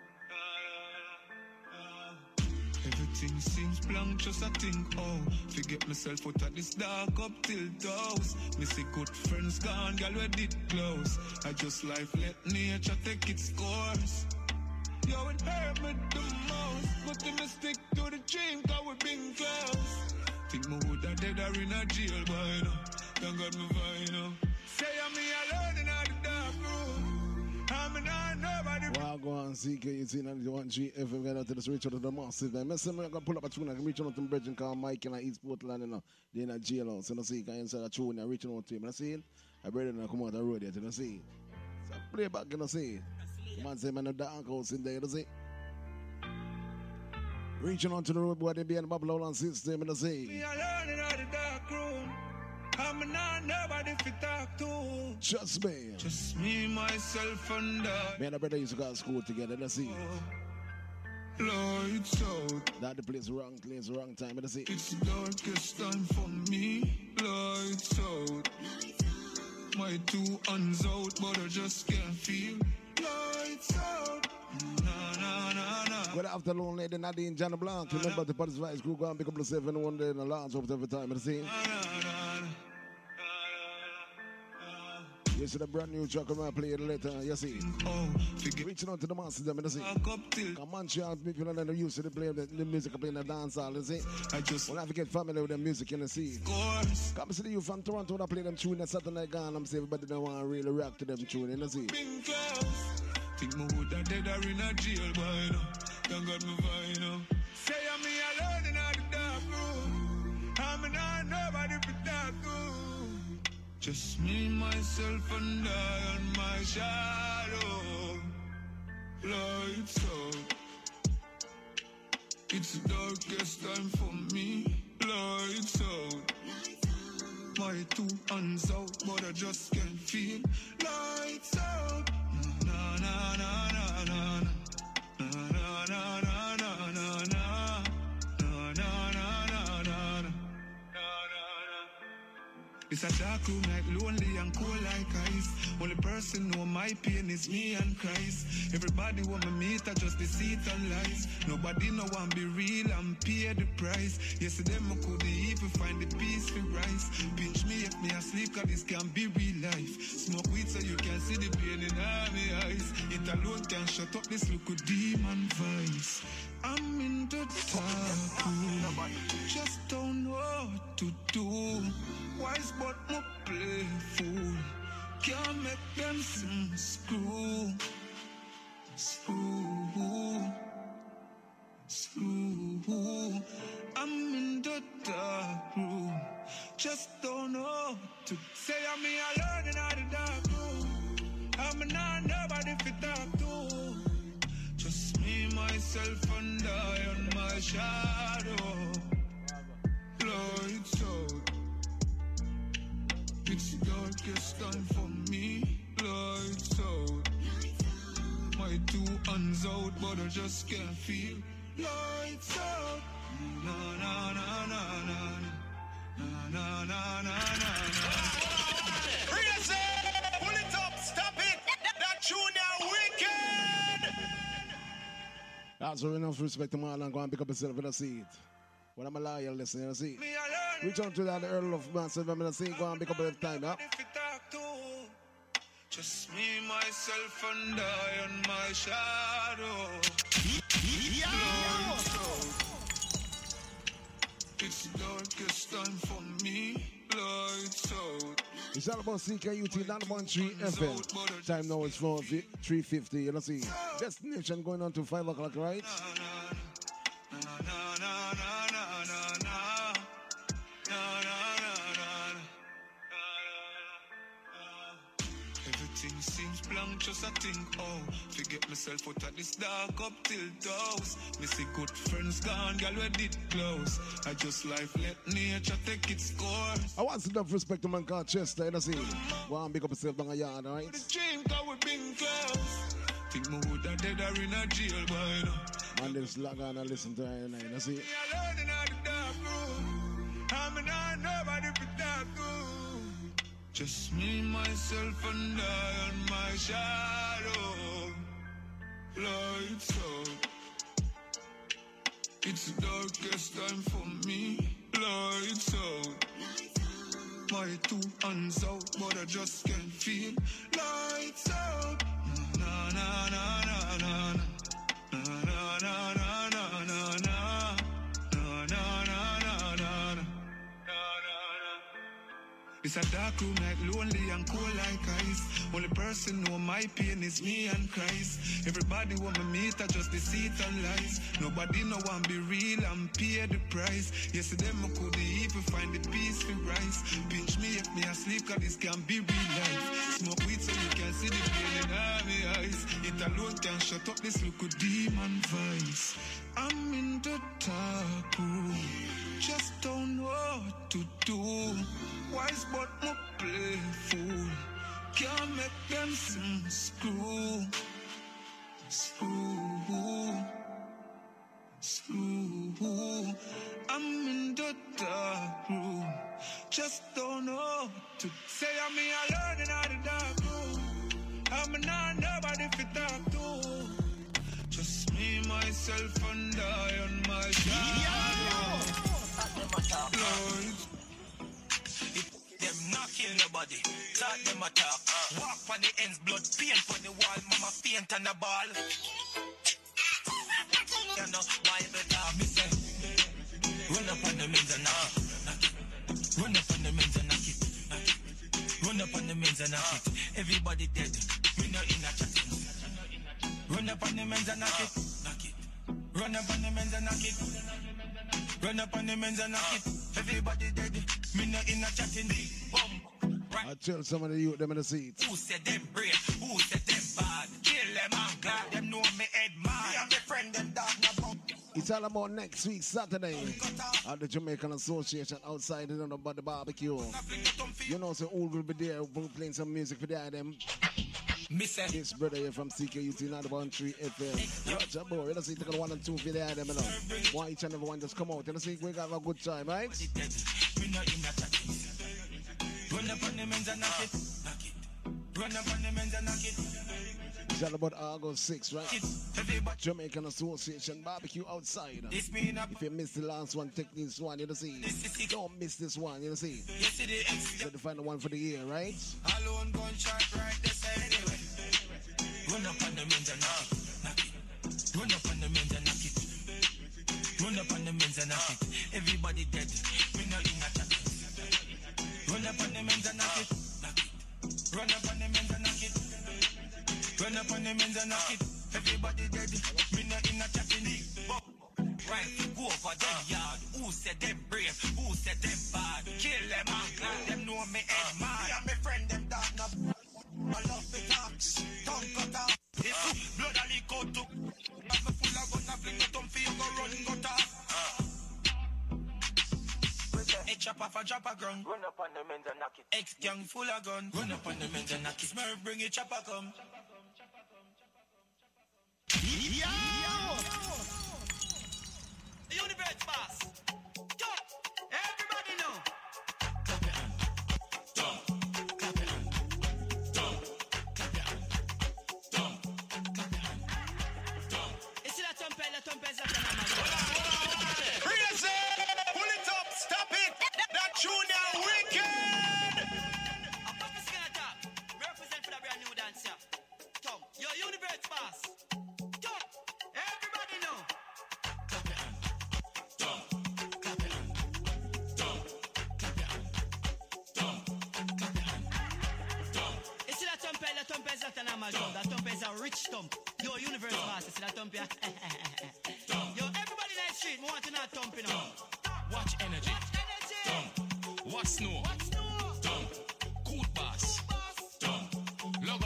Everything seems blank, just I think, oh, forget myself out of this dark up till doors. Me see good friends gone, girl, we did close. I just life let nature take its course. Yo, it hurt me the most, but me stick to the dream, cause we been close. Think me woulda dead or in a jail by now. Thank God me fine now. Say I'm me alone in the dark room. I'm not nobody. Well, go on, CK, you see 91G FM, get out to the reach out to the massive. I'm going to pull up a tune, I can reach out to the bridge and call Mike in East Portland, you know. They're in a jail house, you know, see, you can inside a tune, I'm reaching out to him, you see it? I better not come out the road yet, you know, see. So play back, you know, see. Come on, say, man, the dark house in there, you know, see. Reaching on to the road, boy, they be in the Babylon system in the sea. Me alone in the dark room. I'm not nobody to talk to. Just me. Just me, myself, and I. Me and the brother used to go to school together, let's see. Lights out. That the place wrong time, let's see. It's the darkest time for me. Lights out. My two hands out, but I just can't feel. Lights out. Good afternoon, lady Nadine Johnny Blanc. Remember the Party's Vice Crew, go and pick up the 7 one day in the lounge up every time, let's see. You see the brand new track I'm going to play later, you see. Reaching out to the masses, you see. Come on, shout, people are not used to play the music, playing the dance hall, you see. We'll have to get familiar with the music, you see. Come see you from Toronto, when I play them tune that Saturday night gone, I'm saying everybody don't want to really react to them tune, you see. Think me would have dead or in a jail by now. Don't got me fine now. Say I'm me alone in the dark room. I'm not nobody to talk to. Just me, myself, and I and my shadow. Lights out. It's the darkest time for me. Lights out. My two hands out, but I just can't feel. Lights out. Na na na na na na. Na na na na na na na. Na na na na na na. It's a dark room like lonely and cold like ice. Only person know my pain is me and Christ. Everybody want me meet, I just deceit and lies. Nobody know want be real and pay the price. Yesterday I could even find the peace for rise. Pinch me if me asleep, cause this can be real life. Smoke weed so you can see the pain in my eyes. It alone can shut up this look of demon voice. I'm in the dark room, just don't know what to do. Wise but no playful. Can't make them sing screw. I'm in the dark room. Just don't know what to say. I'm me alone in the dark room. I'm not nobody to talk to. Just me, myself, and I and my shadow. Lights out. It's the darkest time for me. Lights out. My two hands out, but I just can't feel. Lights out. Na na na na na na na na na na. Crazy! Pull it up, stop it! That tune now wicked! That's enough respect to man and go and pick up yourself in the seat. When I'm a loyal listener, you see. Reach out to that Earl of Massive, I'm going to say, go and pick up the time, yeah? Just me, myself, and I and my shadow. It's the darkest time for me. Lights out. It's all about CKUT 913 FM. Time now is 3:50, you know, see. Destination going on to 5 o'clock, right? Everything seems blank, just I think, oh, forget myself out of this dark up till dose. Me see good friends gone, girl, we did close. I just life let nature take its course. I want to enough respect to man called Chester, you know, see. Go and pick up yourself down a yard, all right? The dream that we been close. Think me would have dead or in a jail by now. Man, just log on and listen to her, you know, see. Me alone in the dark room. I'm not nobody to talk to. Just me, myself, and I and my shadow. Lights out. It's the darkest time for me. Lights out. My two hands out, but I just can't feel. Lights out. Na na na na na na. Na na na na na na na. Na na na na na na. It's a dark room like lonely and cold like ice. Only person know my pain is me and Christ. Everybody want me meet, I just deceit and lies. Nobody know want be real and pay the price. Yesterday I could even find the peace for rise. Pinch me if me asleep, cause this can be real life. Smoke weed so you can see the pain in my eyes. It alone can shut up this look of demon voice. I'm in the to do. Wise but more playful. Can't make them some screw. I'm in the dark room. Just don't know what to say. I'm me alone in the dark room. I'm not nobody fit talk to. Just me, myself, and I on my side. Them not kill nobody, talk them attack. Walk on the ends, blood paint on the wall. Mama faint on the ball. You know why better me say run up on the men's and knock it. Run up on the men's and knock it. Run up on the men's and knock it. Everybody dead, we not in a chat. Run up on the men's and knock it. Run up on the men's and knock it. Run up on the men's and knock it. Everybody dead, me not in a chatting. I tell some of the youth them in the seats. Who said them brave? Who said them bad? Kill them and glad them know me head mad. Me and my friend them dog about. It's all about next week, Saturday, at the Jamaican Association outside about the barbecue. You know, so all will be there, we'll playing some music for them. This brother here from CKUT 91.3 FM. Roger Boy, you know, see, take 1 and 2 for them, you know. Why each and every one just come out, you know, see, we got a good time, right? Run up on the men's and knock it. Run up on the men's and knock it. It's all about August 6, right? Jamaican Association barbecue outside. If you missed the last one, take this one, you know, see. Don't miss this one, you know, see. Try to find the one for the year, right? Alone gunshot right this anyway. Run up on the men's and knock it. Run up on the men's and knock it. Run up on the men's and knock it. Everybody dead. We not in a chat. Run up on the men's and knock it. Run up on the men's and knock it. Run up on the men's and knock it. Everybody dead. Me not in a chatting. Right, go over them yard. Who said them brave? Who said them bad? Kill them and glad them know me head mad. Me and my friend them dog now. I love the talks. Tongue cut off. If blood a leak out to. I'm full of gun. I fling the thumb for you go run cut off. Hey, chop off a drop a ground. Run up on the men's and knock it. Ex-gang full of gun. Run up on the men's and knock it. Smurf bring it, chopper come. Yo! Universe boss. Go! Everybody know. It's la tempête, Crazy! Pull it up, stop it! That Junior Wicked! Represent for the brand new dance here. Tom, your universe boss. Tom, everybody know. It's la tempête is not an amalgam. La tempête is a rich thump. Your universe boss, it's la tempête. Yo, everybody in the street, we want to know thumping on. Watch energy. Watch snow. Cool bass. Logo.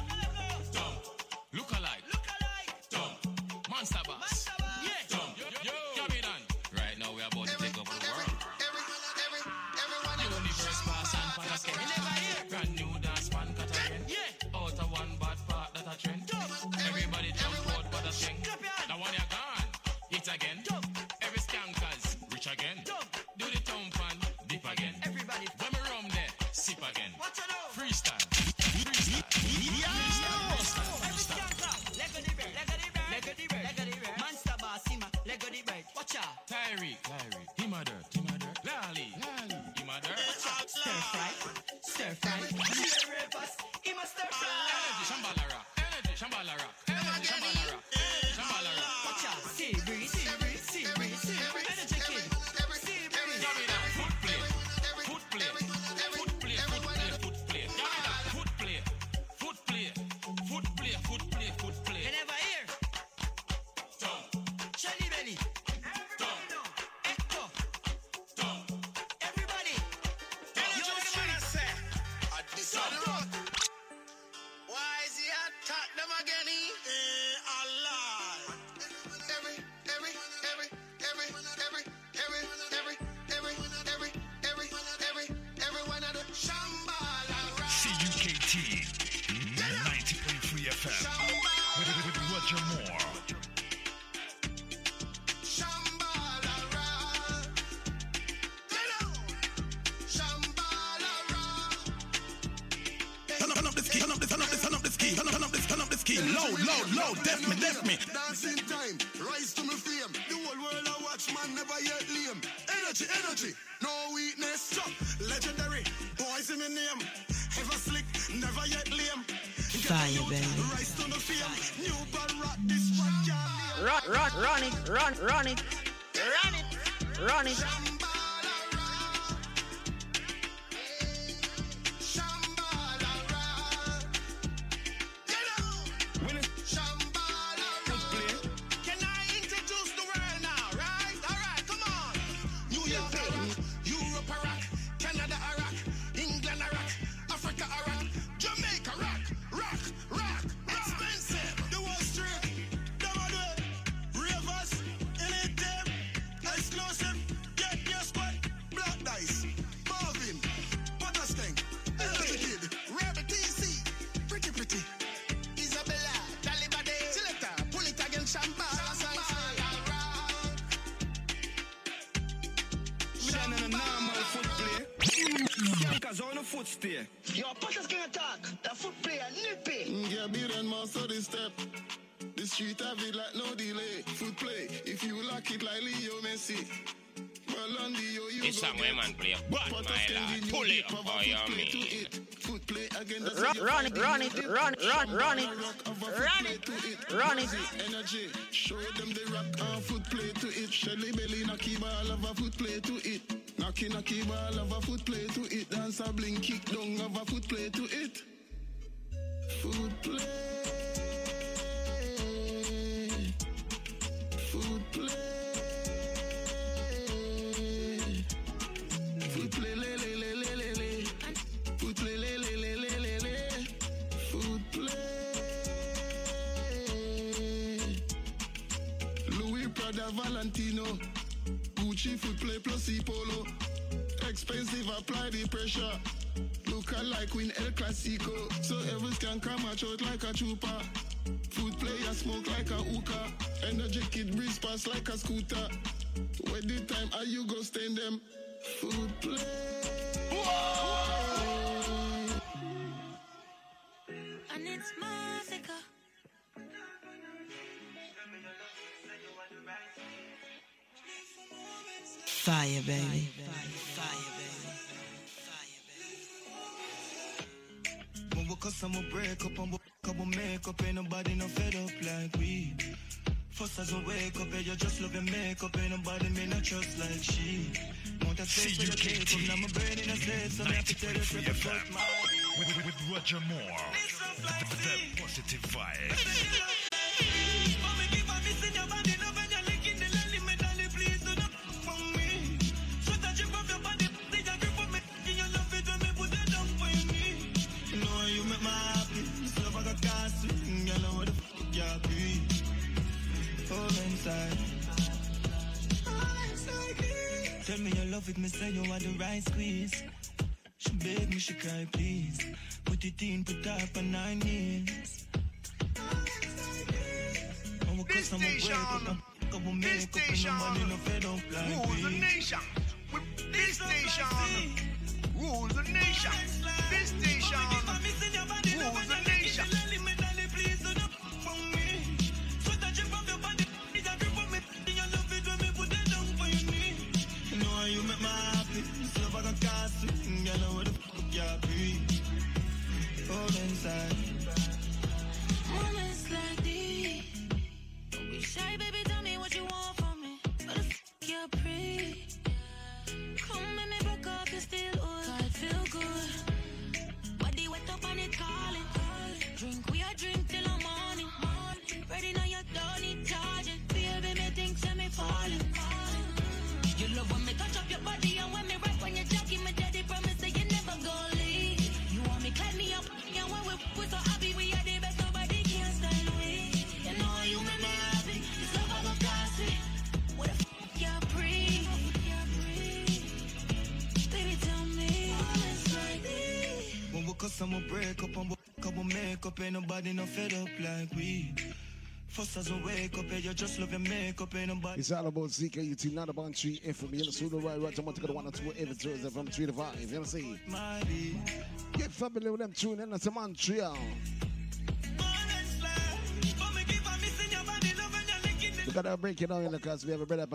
Look alike. Monster bass. Yeah. Yo. Cabinan. Right now we are about to take over the world. Universe bass and Panaskin. Brand new dance fan Catherine. Yeah. Out of one bad part that a trend. Everybody jump out but a thing. Now one you're gone. Hit again. Every skankers rich again. Do the town fan dip again. Everybody. When we rum there, sip again. Watch it out. Freestyle. Monster boss, Sima, Lego the bird. Watch out. Tyree, him a dirt. Lally, him a dirt. Stir fry. Stir rappers, him a stir fry. Energy, Shambhala rock. Watch out. Sea breeze. Energy kid. Sea breeze. Foot play. You never hear? Shelly belly. Everybody know. Echo. Everybody. You know what I say? This on the road. Why is he 90.3 FM with Roger Moore. Turn up this key. Loud, def me. Dancing time, rise to me fame. The whole world I watch, man, never yet lame. Energy, no weakness. Stop, legendary, boys in my name. Ever slick, never yet lame. Fire, baby. Rise to the fame. New ball rock, this one can't Run it. Yo, put us gonna talk. The foot player, nippy. Yeah, be then master this step. The street have it like no delay. Foot play, if you lock it like Leo Messi. Well, on the yo, this song where man play a bad, my lad. Pull it up for your mean. Foot play again. Run it. Energy, show them the rock and foot play to it. Shelly belly, knocky ball of a foot play to it. Knocky ball of a foot play to it. Dance a blink, kick down of a foot play to it. Foot play. Foot play. Foot play, le. Foot play, le. Foot play. Louis Prada Valentino. Gucci foot play plus E-Polo. Expensive, apply the pressure. Look alike win El Clasico. So every can come out like a trooper. Food player smoke like a hookah. Energy kid breeze pass like a scooter. Where the time are you go stand them? Food play. And it's Massacre. Fire, baby. Cause I'ma break up and couple makeup. Ain't nobody no fed up like we. First as I wake up, you just love your makeup. Ain't nobody me not trust like she. Want that face with a cake up. Now my brain in a state, so I have to tell you straight up fuck my with Roger Moore. The positive vibe. Tell me you love it, me say you are the right squeeze. She beg me, she cry, please. Put it in, put up on 9 years. This station, rules the nation. This station rules the nation. This station rules the nation. You make my happy, so if I got castle, you know what the fuck you be. All inside. Moments like these. Don't be shy, baby, tell me what you want from me. What the fuck you pre? Come and me back off, you still old. God feel good. Body wet break up and couple makeup, ain't nobody no fed up like we. First as a wake up, you just love your makeup, ain't nobody. It's all about ZKUT, not about 3 FM. You know, so the right, I'm going to go 1 or 2 every Thursday from 3 to 5. You know what I'm saying? Get familiar with them tune in to Montreal. We gotta break it down because we have a brother